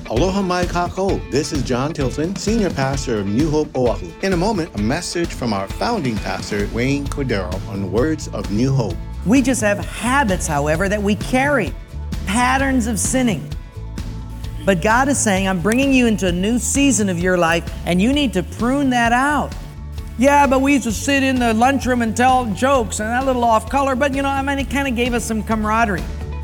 Aloha mai kako. This is John Tilton, Senior Pastor of New Hope Oahu. In a moment, a message from our founding pastor, Wayne Cordero, on words of New Hope. We just have habits, however, that we carry, patterns of sinning. But God is saying, I'm bringing you into a new season of your life, and you need to prune that out. Yeah, but we used to sit in the lunchroom and tell jokes, and that little off color, but it kind of gave us some camaraderie.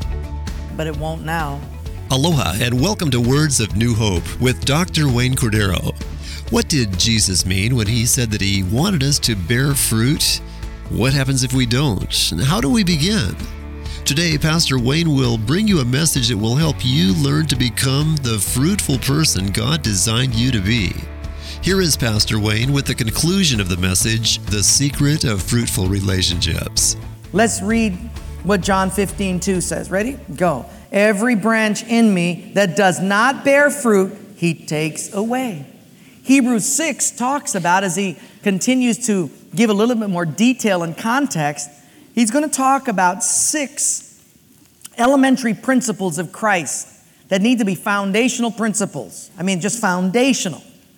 But it won't now. Aloha and welcome to Words of New Hope with Dr. Wayne Cordero. What did Jesus mean when he said that he wanted us to bear fruit? What happens if we don't? And how do we begin? Today, Pastor Wayne will bring you a message that will help you learn to become the fruitful person God designed you to be. Here is Pastor Wayne with the conclusion of the message, The Secret of Fruitful Relationships. Let's read what John 15:2 says. Ready? Go. Every branch in me that does not bear fruit, he takes away. Hebrews 6 talks about, as he continues to give a little bit more detail and context, he's going to talk about 6 elementary principles of Christ that need to be foundational principles. Just foundational.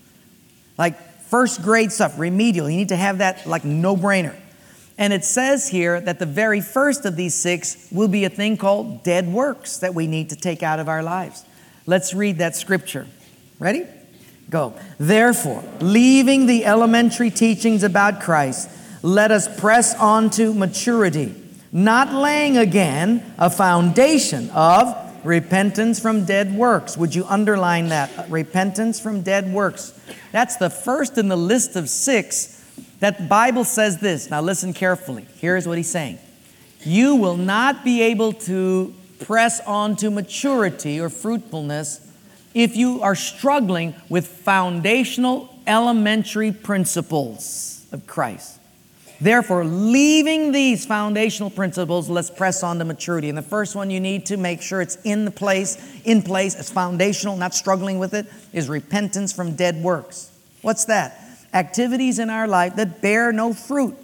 Like first grade stuff, remedial. You need to have that like no-brainer. And it says here that the very first of these 6 will be a thing called dead works that we need to take out of our lives. Let's read that scripture. Ready? Go. Therefore, leaving the elementary teachings about Christ, let us press on to maturity, not laying again a foundation of repentance from dead works. Would you underline that? Repentance from dead works. That's the first in the list of 6 that the Bible says this. Now listen carefully. Here's what he's saying. You will not be able to press on to maturity or fruitfulness if you are struggling with foundational elementary principles of Christ. Therefore, leaving these foundational principles, let's press on to maturity. And the first one you need to make sure it's in place, it's foundational, not struggling with it, is repentance from dead works. What's that? Activities in our life that bear no fruit.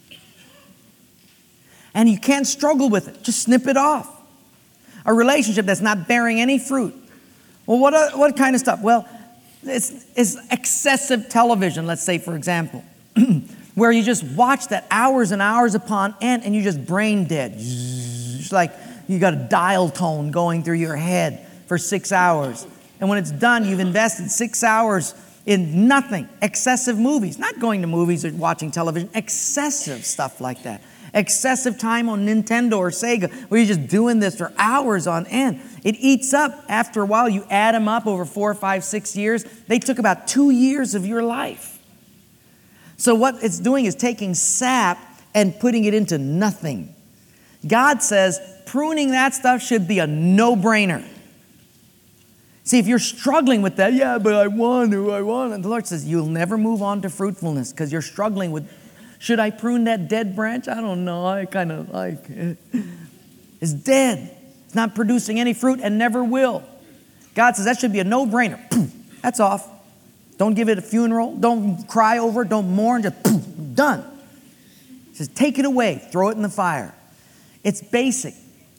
And you can't struggle with it. Just snip it off. A relationship that's not bearing any fruit. Well, what kind of stuff? Well, it's excessive television, let's say, for example, where you just watch that hours and hours upon end and you're just brain dead. It's like you got a dial tone going through your head for 6 hours. And when it's done, you've invested 6 hours in nothing. Excessive movies. Not going to movies or watching television. Excessive stuff like that. Excessive time on Nintendo or Sega where you're just doing this for hours on end. It eats up. After a while, you add them up over 4, 5, 6 years. They took about 2 years of your life. So what it's doing is taking sap and putting it into nothing. God says pruning that stuff should be a no-brainer. See, if you're struggling with that, yeah, but I want to. And the Lord says, you'll never move on to fruitfulness because you're struggling with, should I prune that dead branch? I don't know. I kind of like it. It's dead. It's not producing any fruit and never will. God says that should be a no-brainer. That's off. Don't give it a funeral. Don't cry over it. Don't mourn. Just done. He says, take it away. Throw it in the fire. It's basic.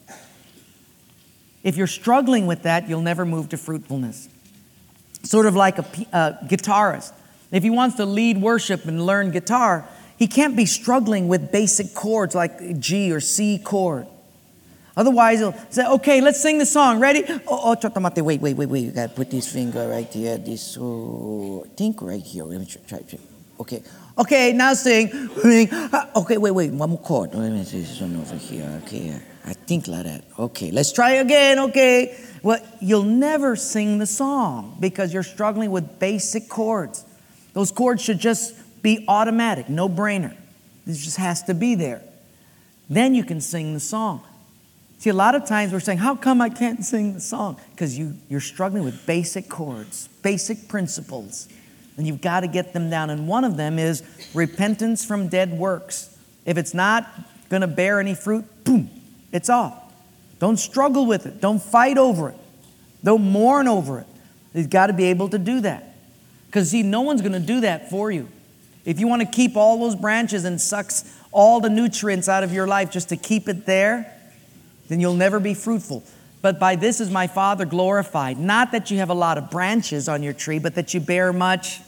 If you're struggling with that, you'll never move to fruitfulness. Sort of like a guitarist. If he wants to lead worship and learn guitar, he can't be struggling with basic chords like G or C chord. Otherwise, he'll say, okay, let's sing the song. Ready? Wait. You got to put this finger right here. I think right here. Let me try. Okay, now sing. Okay, wait. One more chord. Let me see this one over here. Okay, I think like that. Okay, let's try again. Okay. Well, you'll never sing the song because you're struggling with basic chords. Those chords should just be automatic, no brainer. This just has to be there. Then you can sing the song. See, a lot of times we're saying, how come I can't sing the song? Because you're struggling with basic chords, basic principles. And you've got to get them down. And one of them is repentance from dead works. If it's not going to bear any fruit, boom, it's off. Don't struggle with it. Don't fight over it. Don't mourn over it. You've got to be able to do that. Because, see, no one's going to do that for you. If you want to keep all those branches and sucks all the nutrients out of your life just to keep it there, then you'll never be fruitful. But by this is my Father glorified, not that you have a lot of branches on your tree, but that you bear much.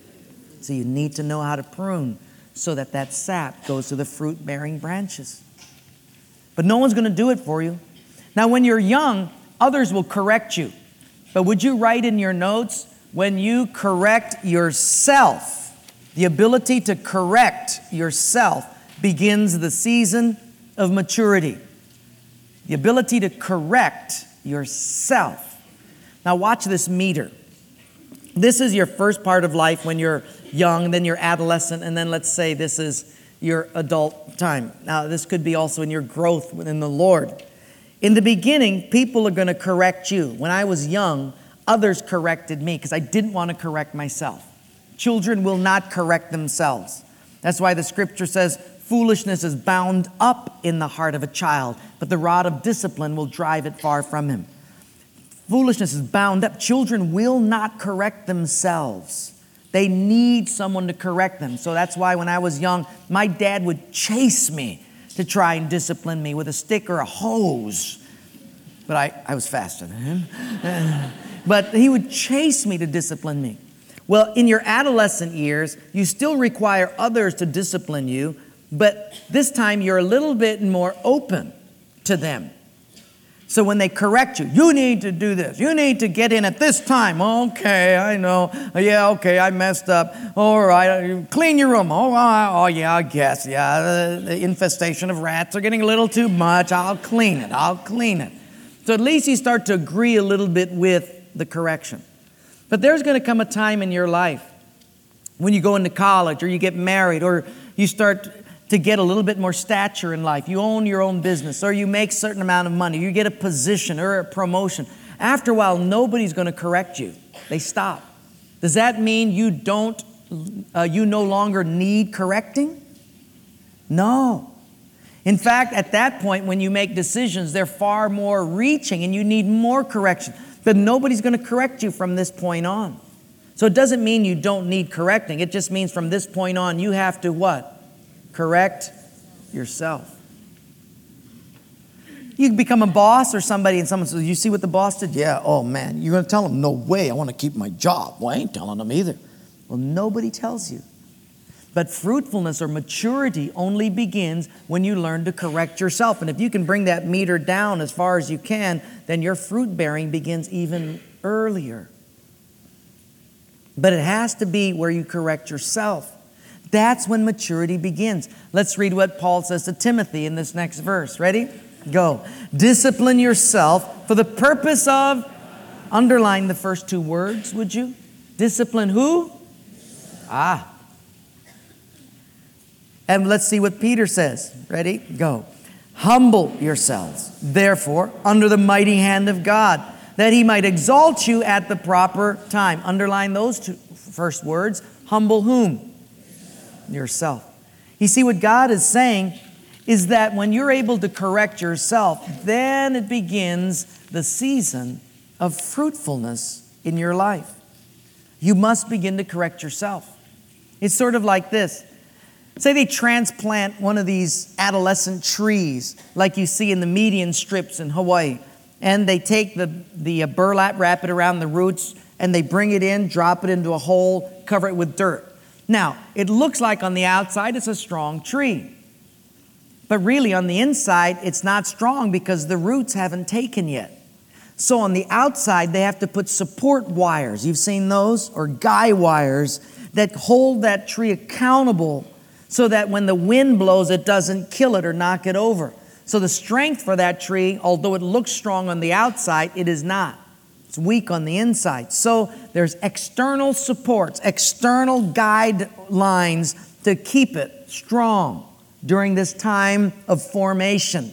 So you need to know how to prune so that that sap goes to the fruit-bearing branches. But no one's going to do it for you. Now, when you're young, others will correct you. But would you write in your notes, when you correct yourself, the ability to correct yourself begins the season of maturity. The ability to correct yourself. Now watch this meter. This is your first part of life when you're young, then you're adolescent, and then let's say this is your adult time. Now this could be also in your growth within the Lord. In the beginning, people are going to correct you. When I was young, others corrected me because I didn't want to correct myself. Children will not correct themselves. That's why the scripture says, foolishness is bound up in the heart of a child, but the rod of discipline will drive it far from him. Foolishness is bound up. Children will not correct themselves. They need someone to correct them. So that's why when I was young, my dad would chase me to try and discipline me with a stick or a hose. But I was faster than him. But he would chase me to discipline me. Well, in your adolescent years, you still require others to discipline you, but this time you're a little bit more open to them. So when they correct you, you need to do this. You need to get in at this time. Okay, I know. Yeah, okay, I messed up. All right, clean your room. Oh yeah, I guess. Yeah, the infestation of rats are getting a little too much. I'll clean it. So at least you start to agree a little bit with the correction. But there's going to come a time in your life when you go into college or you get married or you start to get a little bit more stature in life. You own your own business or you make a certain amount of money. You get a position or a promotion. After a while, nobody's going to correct you. They stop. Does that mean you no longer need correcting? No. In fact, at that point, when you make decisions, they're far more reaching and you need more correction. But nobody's going to correct you from this point on. So it doesn't mean you don't need correcting. It just means from this point on, you have to what? Correct yourself. You become a boss or somebody and someone says, you see what the boss did? Yeah, oh man, you're going to tell them, no way, I want to keep my job. Well, I ain't telling them either. Well, nobody tells you. But fruitfulness or maturity only begins when you learn to correct yourself. And if you can bring that meter down as far as you can, then your fruit bearing begins even earlier. But it has to be where you correct yourself. That's when maturity begins. Let's read what Paul says to Timothy in this next verse. Ready? Go. Discipline yourself for the purpose of, underline the first two words, would you? Discipline who? And let's see what Peter says. Ready? Go. Humble yourselves, therefore, under the mighty hand of God, that he might exalt you at the proper time. Underline those two first words. Humble whom? Yourself. You see, what God is saying is that when you're able to correct yourself, then it begins the season of fruitfulness in your life. You must begin to correct yourself. It's sort of like this. Say they transplant one of these adolescent trees like you see in the median strips in Hawaii, and they take the burlap, wrap it around the roots, and they bring it in, drop it into a hole, cover it with dirt. Now, it looks like on the outside it's a strong tree, but really on the inside it's not strong because the roots haven't taken yet. So on the outside they have to put support wires. You've seen those? Or guy wires that hold that tree accountable so that when the wind blows, it doesn't kill it or knock it over. So the strength for that tree, although it looks strong on the outside, it is not. It's weak on the inside. So there's external supports, external guidelines to keep it strong during this time of formation.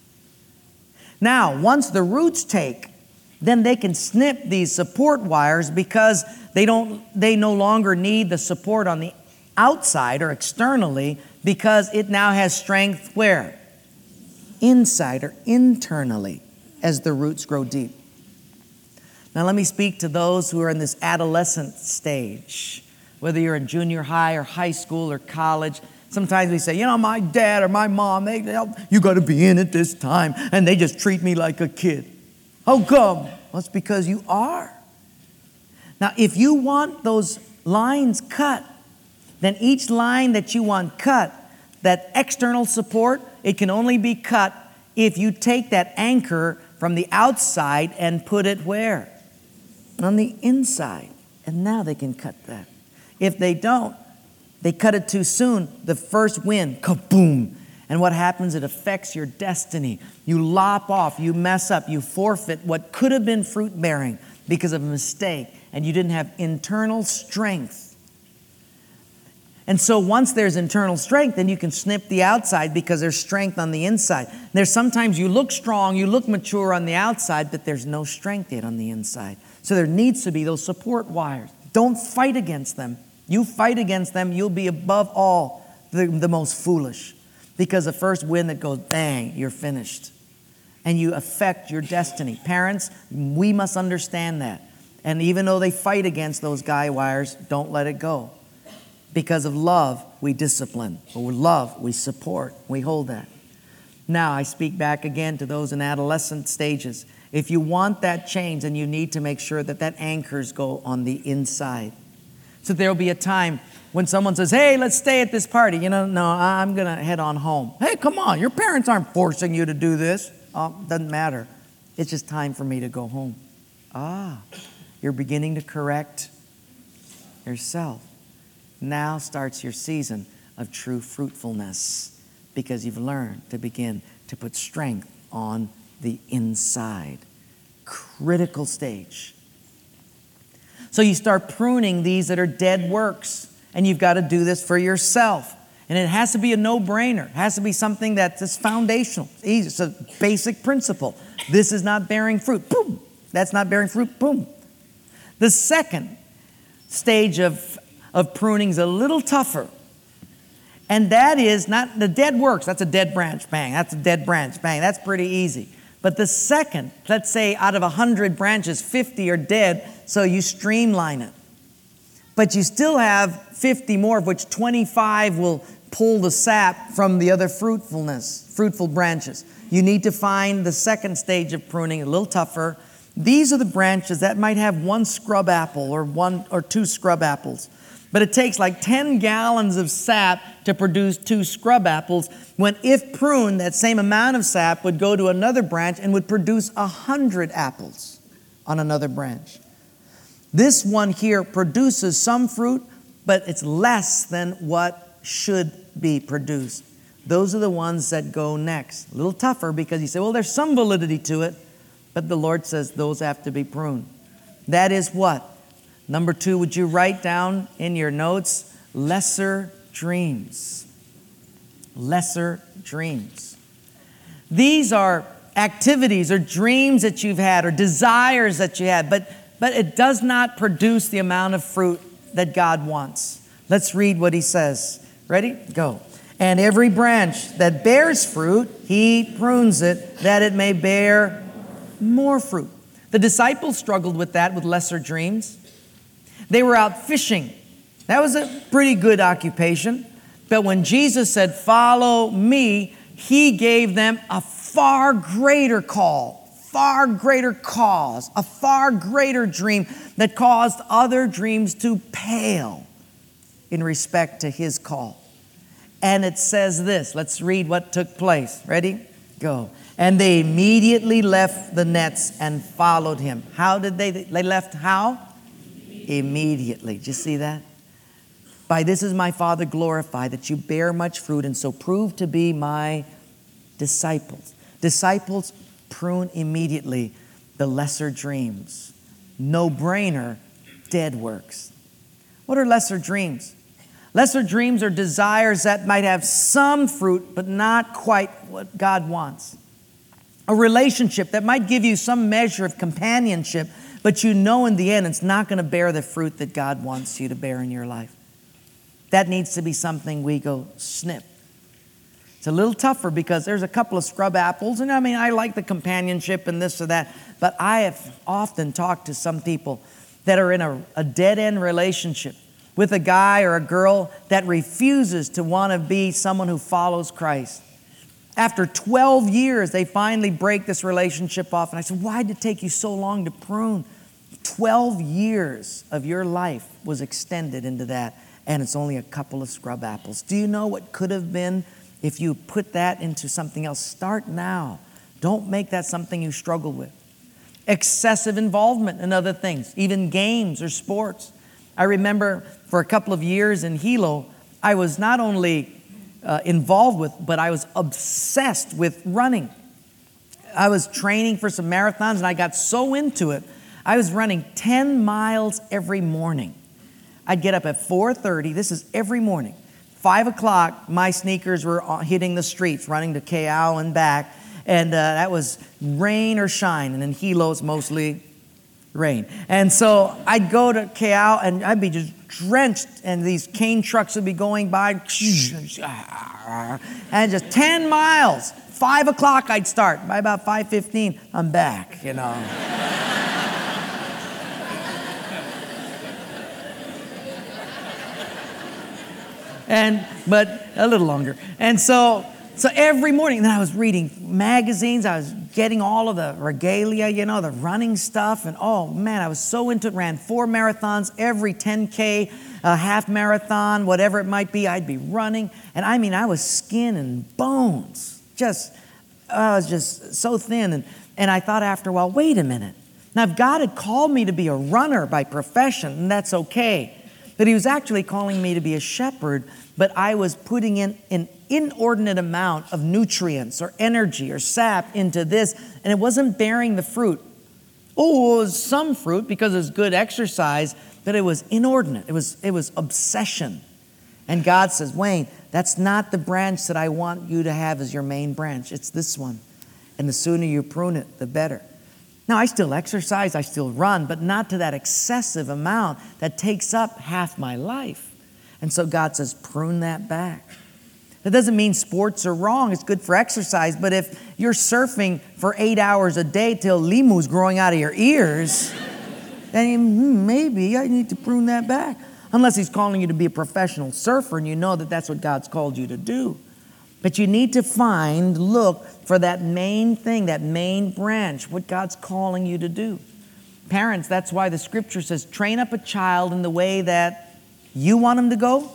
Now, once the roots take, then they can snip these support wires because they no longer need the support on the outside or externally because it now has strength where? Inside or internally as the roots grow deep. Now let me speak to those who are in this adolescent stage, whether you're in junior high or high school or college. Sometimes we say, my dad or my mom, you got to be in at this time, and they just treat me like a kid. How come? Well, it's because you are. Now, if you want those lines cut, then each line that you want cut, that external support, it can only be cut if you take that anchor from the outside and put it where? On the inside. And now they can cut that. If they don't, they cut it too soon, the first wind, kaboom. And what happens? It affects your destiny. You lop off, you mess up, you forfeit what could have been fruit bearing because of a mistake, and you didn't have internal strength. And so once there's internal strength, then you can snip the outside because there's strength on the inside. There's sometimes you look strong, you look mature on the outside, but there's no strength yet on the inside. So there needs to be those support wires. Don't fight against them. You fight against them, you'll be above all the most foolish. Because the first wind that goes, bang, you're finished. And you affect your destiny. Parents, we must understand that. And even though they fight against those guy wires, don't let it go. Because of love, we discipline. But with love, we support. We hold that. Now, I speak back again to those in adolescent stages. If you want that change, then you need to make sure that anchors go on the inside. So there'll be a time when someone says, hey, let's stay at this party. No, I'm going to head on home. Hey, come on, your parents aren't forcing you to do this. Oh, doesn't matter. It's just time for me to go home. You're beginning to correct yourself. Now starts your season of true fruitfulness because you've learned to begin to put strength on the inside. Critical stage. So you start pruning these that are dead works, and you've got to do this for yourself. And it has to be a no-brainer. It has to be something that's just foundational. It's easy. It's a basic principle. This is not bearing fruit. Boom. That's not bearing fruit. Boom. The second stage of pruning is a little tougher. And that is not the dead works. That's a dead branch. Bang. That's a dead branch. Bang. That's pretty easy. But the second, let's say out of 100 branches, 50 are dead, so you streamline it. But you still have 50 more, of which 25 will pull the sap from the other fruitful branches. You need to find the second stage of pruning, a little tougher. These are the branches that might have one scrub apple or one or two scrub apples. But it takes like 10 gallons of sap to produce 2 scrub apples, when if pruned, that same amount of sap would go to another branch and would produce 100 apples on another branch. This one here produces some fruit, but it's less than what should be produced. Those are the ones that go next. A little tougher because you say, well, there's some validity to it, but the Lord says those have to be pruned. That is what? Number 2, would you write down in your notes, lesser dreams. Lesser dreams. These are activities or dreams that you've had or desires that you had, but it does not produce the amount of fruit that God wants. Let's read what he says. Ready? Go. And every branch that bears fruit, he prunes it, that it may bear more fruit. The disciples struggled with that, with lesser dreams. They were out fishing. That was a pretty good occupation. But when Jesus said, follow me, he gave them a far greater call, far greater cause, a far greater dream that caused other dreams to pale in respect to his call. And it says this. Let's read what took place. Ready? Go. And they immediately left the nets and followed him. How did they left how? Immediately. Did you see that? By this is my Father glorified, that you bear much fruit, and so prove to be my disciples. Disciples prune immediately the lesser dreams. No-brainer, dead works. What are lesser dreams? Lesser dreams are desires that might have some fruit, but not quite what God wants. A relationship that might give you some measure of companionship, but you know in the end it's not going to bear the fruit that God wants you to bear in your life. That needs to be something we go snip. It's a little tougher because there's a couple of scrub apples, and I like the companionship and this or that, but I have often talked to some people that are in a dead-end relationship with a guy or a girl that refuses to want to be someone who follows Christ. After 12 years, they finally break this relationship off. And I said, why did it take you so long to prune? 12 years of your life was extended into that, and it's only a couple of scrub apples. Do you know what could have been if you put that into something else? Start now. Don't make that something you struggle with. Excessive involvement in other things, even games or sports. I remember for a couple of years in Hilo, I was not only involved with, but I was obsessed with running. I was training for some marathons, and I got so into it, I was running 10 miles every morning. I'd get up at 4:30. This is every morning. 5 o'clock, my sneakers were hitting the streets, running to Keao and back. And that was rain or shine. And in Hilo, it's mostly rain. And so I'd go to Keao, and I'd be just drenched, and these cane trucks would be going by. And just 10 miles. 5 o'clock, I'd start. By about 5:15, I'm back, you know. But a little longer. And so every morning, then I was reading magazines. I was getting all of the regalia, you know, the running stuff. And oh man, I was so into it. Ran 4 marathons, every 10K, half marathon, whatever it might be, I'd be running. And I mean, I was skin and bones. I was just so thin. And I thought after a while, wait a minute. Now, if God had called me to be a runner by profession, and that's okay. But He was actually calling me to be a shepherd, but I was putting in an inordinate amount of nutrients or energy or sap into this, and it wasn't bearing the fruit. Oh, it was some fruit because it was good exercise, but it was inordinate. It was obsession. And God says, Wayne, that's not the branch that I want you to have as your main branch. It's this one. And the sooner you prune it, the better. Now, I still exercise, I still run, but not to that excessive amount that takes up half my life. And so God says, prune that back. That doesn't mean sports are wrong. It's good for exercise. But if you're surfing for 8 hours a day till limu's growing out of your ears, then maybe I need to prune that back. Unless He's calling you to be a professional surfer and you know that that's what God's called you to do. But you need to look for that main thing, that main branch, what God's calling you to do. Parents, that's why the scripture says, train up a child in the way that you want him to go,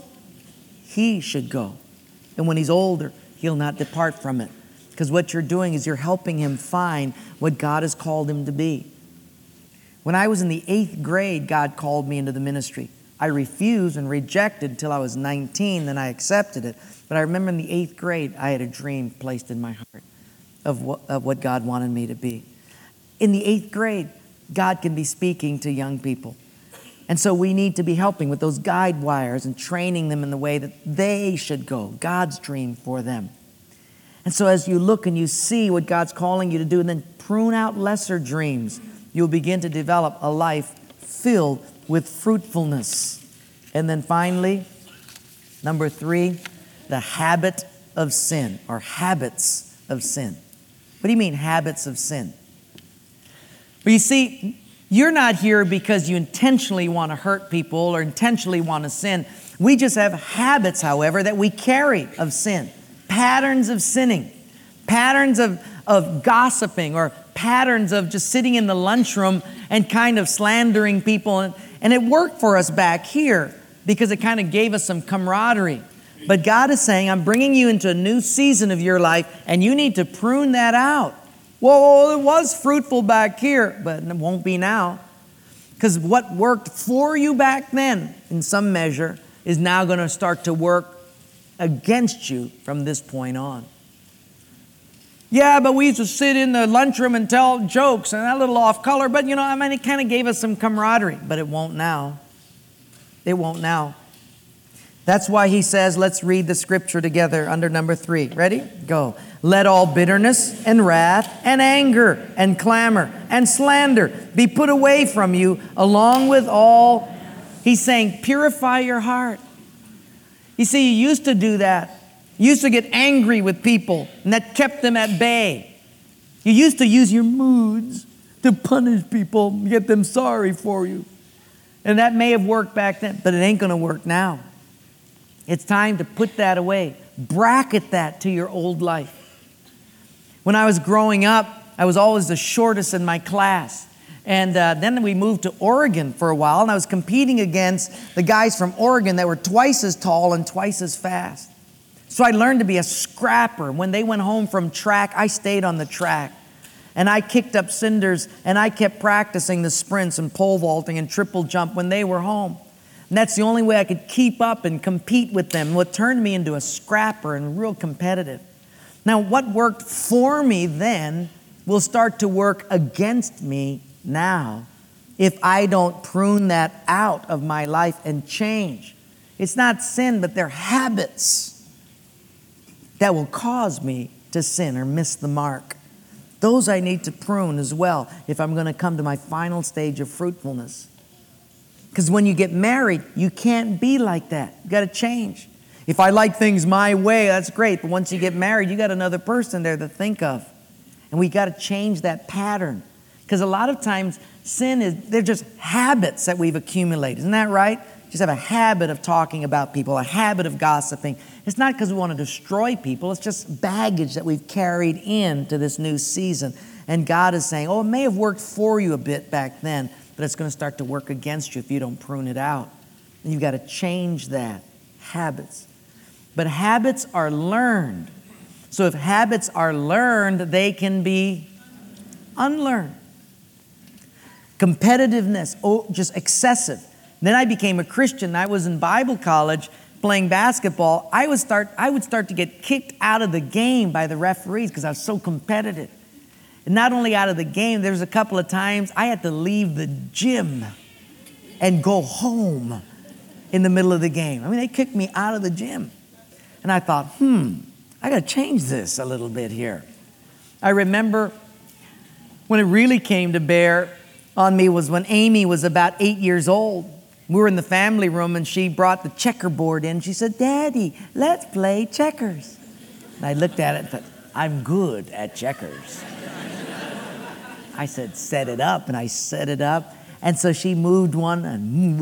he should go. And when he's older, he'll not depart from it. Because what you're doing is you're helping him find what God has called him to be. When I was in the 8th grade, God called me into the ministry. I refused and rejected until I was 19, then I accepted it. But I remember in the 8th grade, I had a dream placed in my heart of what God wanted me to be. In the 8th grade, God can be speaking to young people. And so we need to be helping with those guide wires and training them in the way that they should go, God's dream for them. And so as you look and you see what God's calling you to do and then prune out lesser dreams, you'll begin to develop a life filled with fruitfulness. And then finally, number 3, the habit of sin, or habits of sin. What do you mean, habits of sin? Well, you see, you're not here because you intentionally want to hurt people or intentionally want to sin. We just have habits, however, that we carry of sin. Patterns of sinning. Patterns of gossiping, or patterns of just sitting in the lunchroom and kind of slandering people. And it worked for us back here because it kind of gave us some camaraderie. But God is saying, I'm bringing you into a new season of your life, and you need to prune that out. Well, it was fruitful back here, but it won't be now. Because what worked for you back then, in some measure, is now going to start to work against you from this point on. Yeah, but we used to sit in the lunchroom and tell jokes, and that a little off color, but it kind of gave us some camaraderie, but it won't now. It won't now. That's why He says, let's read the scripture together under number 3. Ready? Go. Let all bitterness and wrath and anger and clamor and slander be put away from you, along with all. He's saying, purify your heart. You see, you used to do that. You used to get angry with people, and that kept them at bay. You used to use your moods to punish people, get them sorry for you. And that may have worked back then, but it ain't going to work now. It's time to put that away. Bracket that to your old life. When I was growing up, I was always the shortest in my class. And then we moved to Oregon for a while, and I was competing against the guys from Oregon that were twice as tall and twice as fast. So I learned to be a scrapper. When they went home from track, I stayed on the track. And I kicked up cinders, and I kept practicing the sprints and pole vaulting and triple jump when they were home. And that's the only way I could keep up and compete with them. What turned me into a scrapper and real competitive. Now, what worked for me then will start to work against me now if I don't prune that out of my life and change. It's not sin, but they're habits that will cause me to sin or miss the mark. Those I need to prune as well if I'm going to come to my final stage of fruitfulness. Because when you get married, you can't be like that. You got to change. If I like things my way, that's great. But once you get married, you got another person there to think of. And we got to change that pattern. Because a lot of times, they're just habits that we've accumulated. Isn't that right? Just have a habit of talking about people, a habit of gossiping. It's not because we want to destroy people. It's just baggage that we've carried into this new season. And God is saying, it may have worked for you a bit back then, but it's going to start to work against you if you don't prune it out. And you've got to change that. Habits. But habits are learned. So if habits are learned, they can be unlearned. Competitiveness, just excessive. Then I became a Christian. I was in Bible college playing basketball. I would start to get kicked out of the game by the referees because I was so competitive. And not only out of the game, there was a couple of times I had to leave the gym and go home in the middle of the game. I mean, they kicked me out of the gym. And I thought, I got to change this a little bit here. I remember when it really came to bear on me was when Amy was about 8 years old. We were in the family room and she brought the checkerboard in. She said, "Daddy, let's play checkers." And I looked at it and thought, I'm good at checkers. I said, "Set it up." And I set it up. And so she moved one and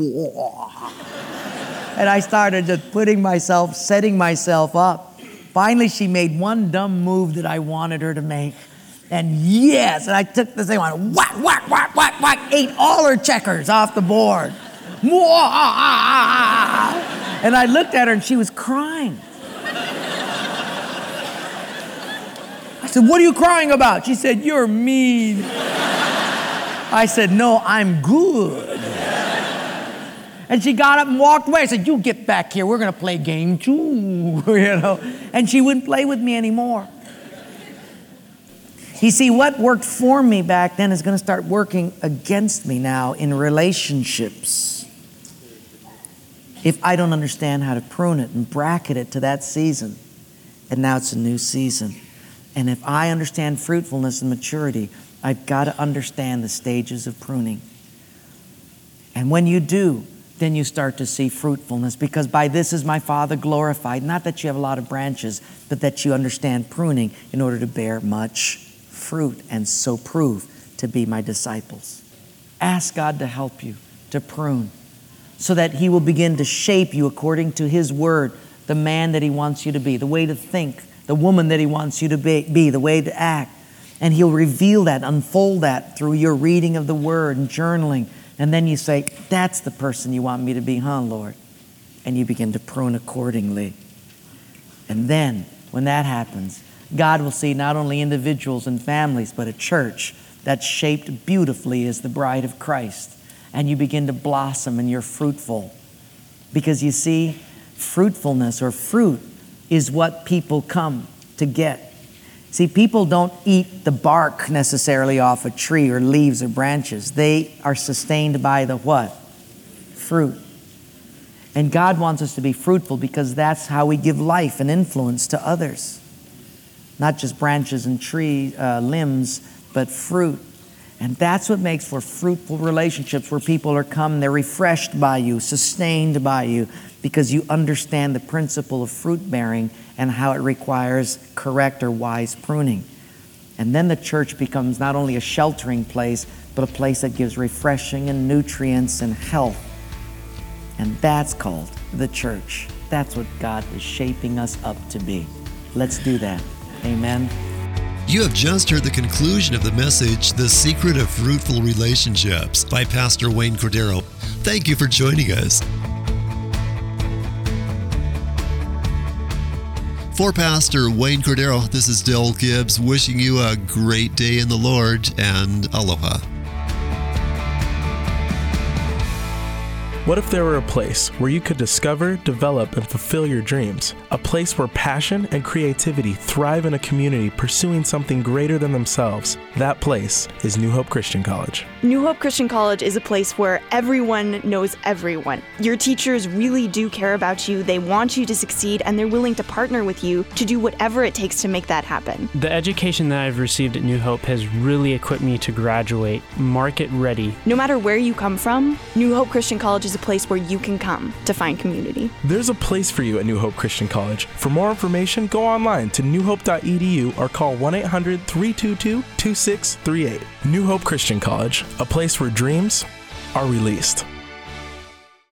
I started just setting myself up. Finally, she made one dumb move that I wanted her to make. And yes, and I took the same one, whack, whack, whack, whack, whack, ate all her checkers off the board. And I looked at her and she was crying. I said, "What are you crying about?" She said, "You're mean." I said, "No, I'm good." And she got up and walked away. I said, "You get back here. We're going to play game 2, And she wouldn't play with me anymore. You see, what worked for me back then is going to start working against me now in relationships if I don't understand how to prune it and bracket it to that season. And now it's a new season. And if I understand fruitfulness and maturity, I've got to understand the stages of pruning. And when you do, then you start to see fruitfulness, because by this is my Father glorified. Not that you have a lot of branches, but that you understand pruning in order to bear much fruit and so prove to be my disciples. Ask God to help you to prune so that He will begin to shape you according to His word, the man that He wants you to be, the way to think, the woman that He wants you to be, the way to act. And He'll reveal that, unfold that through your reading of the word and journaling. And then you say, "That's the person you want me to be, huh, Lord?" And you begin to prune accordingly. And then when that happens, God will see not only individuals and families, but a church that's shaped beautifully as the bride of Christ. And you begin to blossom and you're fruitful. Because you see, fruitfulness or fruit is what people come to get. See, people don't eat the bark necessarily off a tree or leaves or branches. They are sustained by the what? Fruit. And God wants us to be fruitful because that's how we give life and influence to others. Not just branches and tree limbs, but fruit. And that's what makes for fruitful relationships where people are come, they're refreshed by you, sustained by you, because you understand the principle of fruit bearing and how it requires correct or wise pruning. And then the church becomes not only a sheltering place, but a place that gives refreshing and nutrients and health. And that's called the church. That's what God is shaping us up to be. Let's do that. Amen. You have just heard the conclusion of the message, The Secret of Fruitful Relationships, by Pastor Wayne Cordero. Thank you for joining us. For Pastor Wayne Cordero, this is Del Gibbs wishing you a great day in the Lord, and aloha. What if there were a place where you could discover, develop, and fulfill your dreams? A place where passion and creativity thrive in a community pursuing something greater than themselves. That place is New Hope Christian College. New Hope Christian College is a place where everyone knows everyone. Your teachers really do care about you, they want you to succeed, and they're willing to partner with you to do whatever it takes to make that happen. The education that I've received at New Hope has really equipped me to graduate market ready. No matter where you come from, New Hope Christian College is a place where you can come to find community. There's a place for you at New Hope Christian College. For more information, go online to newhope.edu or call 1-800-322-2638. New Hope Christian College, a place where dreams are released.